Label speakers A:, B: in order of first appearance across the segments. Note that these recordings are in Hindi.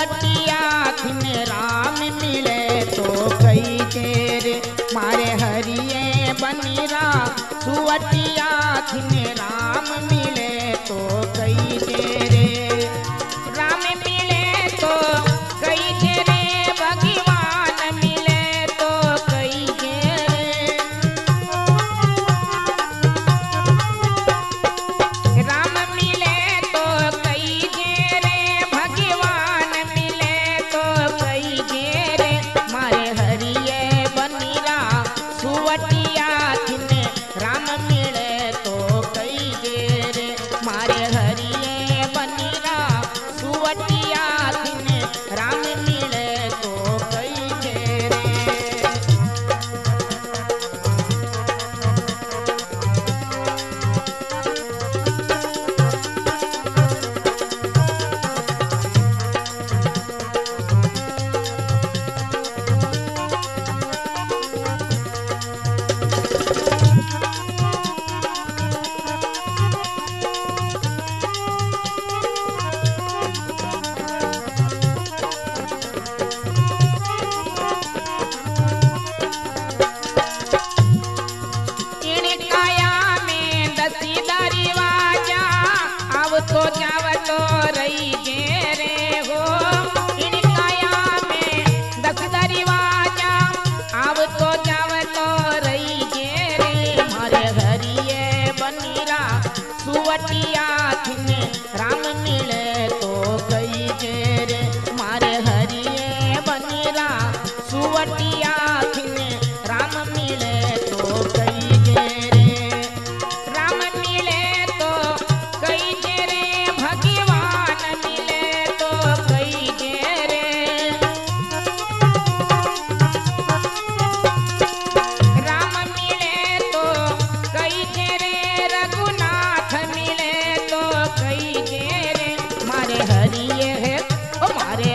A: सुवटिया थिन राम मिले तो कई तेरे मारे हरिये बनिरा सुवटिया थिन राम मिले तो कई तेरे राम मिले तो कई तेरे भगवान मिले तो कई तेरे राम मिले तो कई तेरे भगवान मिले तो कई तेरे मारे हरिये बनिरा सुवटिया थिन राम मिले तो कई तेरे मारे हरिये बनिरा सुवटिया थिन राम मिले तो कई तेरे इन काया में दसी दरवाजा अब तो जाव तो रही गेरे हो इन काया में दस दरवाजा अब तो जाव तो रही गेरे मारे हरिये बनिरा सुवटिया थिन राम मिले तो कई जेरे मारे हरिये बनिरा सुवटिया थिन राम मिले तो कई जेरे राम मिले तो कई जेरे भगवान मिले तो कई जेरे राम मिले तो कई जेरे रघुनाथ मिले तो कई जेरे मारे हरिये है ओ मारे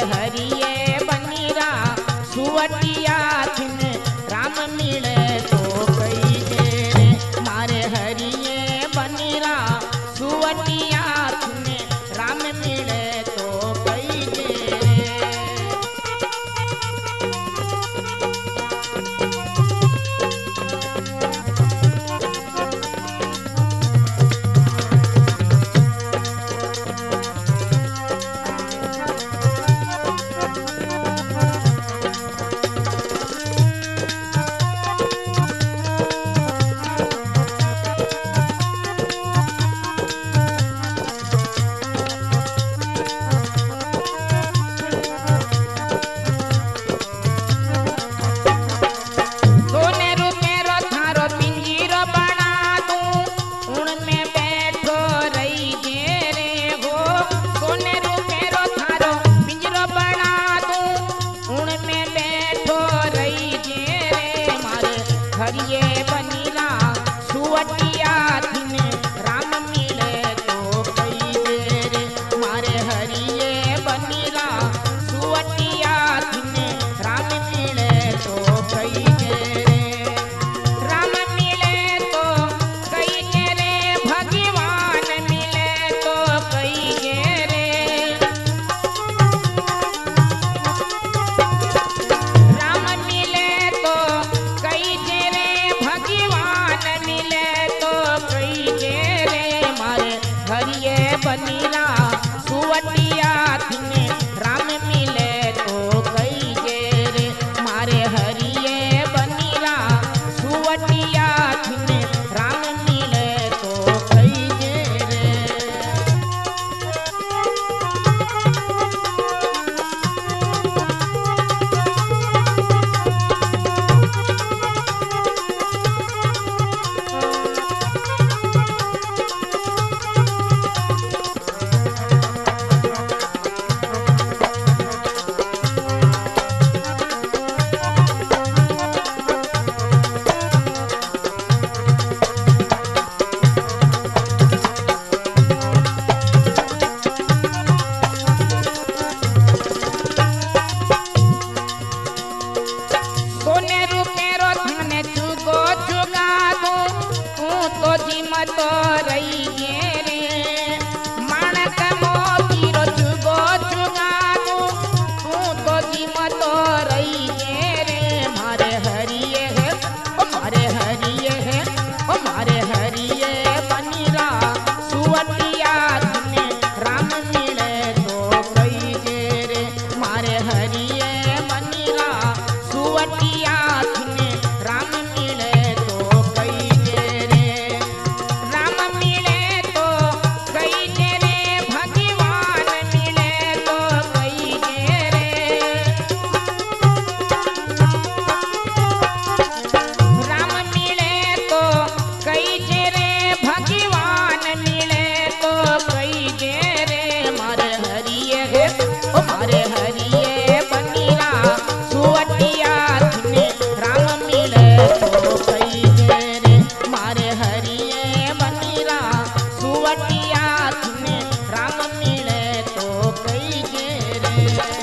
A: मारे हरिये बनीरा सुवटिया थने राम मिले तो कई रे मारे हरिये बनीरा सुवटिया थने राम मिले तो कई रे।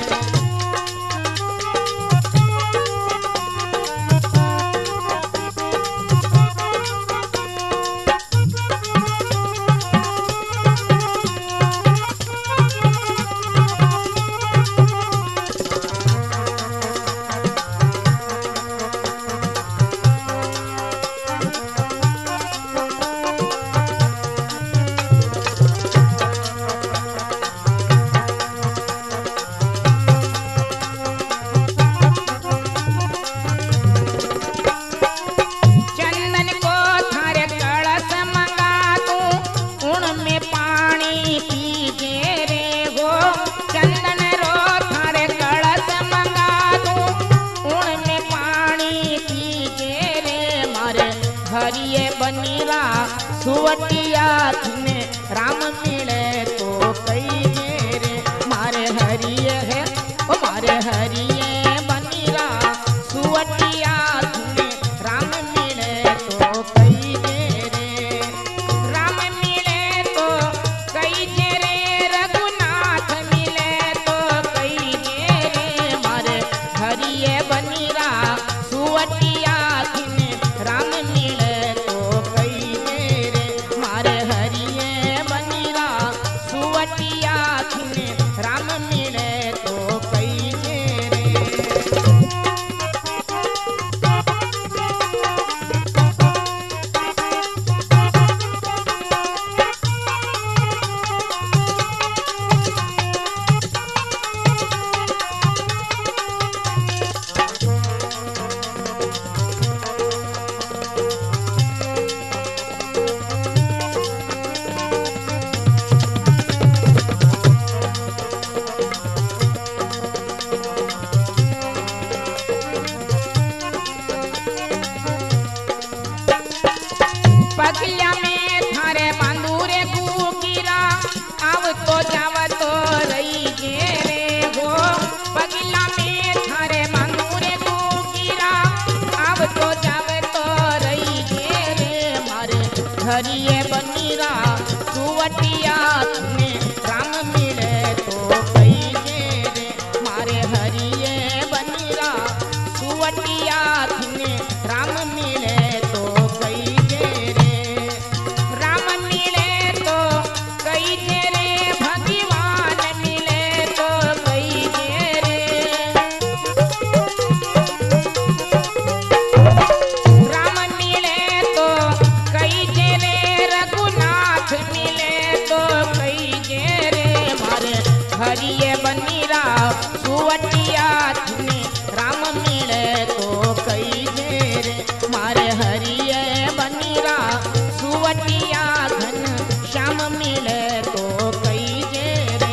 A: चंदन को थारे कलश मंगा दूं उनमें पानी पीजे रे गो चंदन रो थारे कलश मंगा दूं उनमें पानी पीजे रे मारे हरिये बनीरा सुवटिया थने राम मिले तो कई रे मारे हरिये है ओ मारे हरिये बनीरा सुवटिया थने राम मिले तो कई रे राम मिले तो कई रे रघुनाथ मिले तो कई रे मारे हरिये बनीरा सुवटिया थने राम मिले तो कई रे मारे हरिये बनीरा सुवटिया थने राम मिले तो कई रे। पगलिया में थारे बांदूरे गुगिरा अब तो जाव तो रही गे रे गो पगलिया में थारे बांदूरे गुगिरा अब तो जाव तो रही गे रे मारे हरिये बनीरा सुवटिया थने राम मिले तो कई रे मारे हरिये बनीरा सुवटिया थने राम मिले तो कई रे राम मिले तो कई रे भगवान मिले तो कई रे राम मिले तो कई रे रघुनाथ मिले तो कई रे मारे हरिये बनीरा सुवटिया थने राम मिले तो कई रे मारे हरिये बनीरा सुवटिया घन श्याम मिले तो कई रे।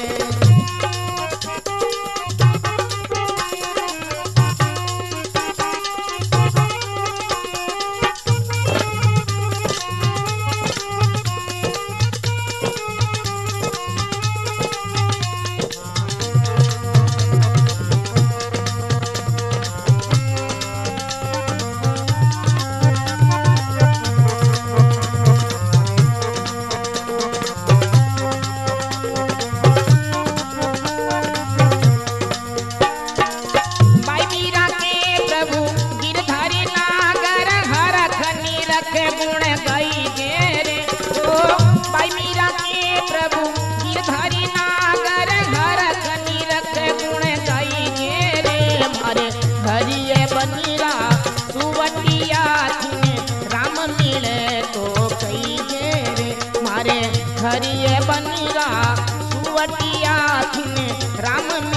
A: बाई मीरा के प्रभु गिरधारी नागर हर खनी रखे गुण गई रे ओ बाई मीरा के प्रभु गिरधारी नागर हर खनी रखे गुण गई रे मारे हरिये बनीरा सुवटिया थने राम मिले तो कई रे मारे हरिये बनीरा सुवटिया थने राम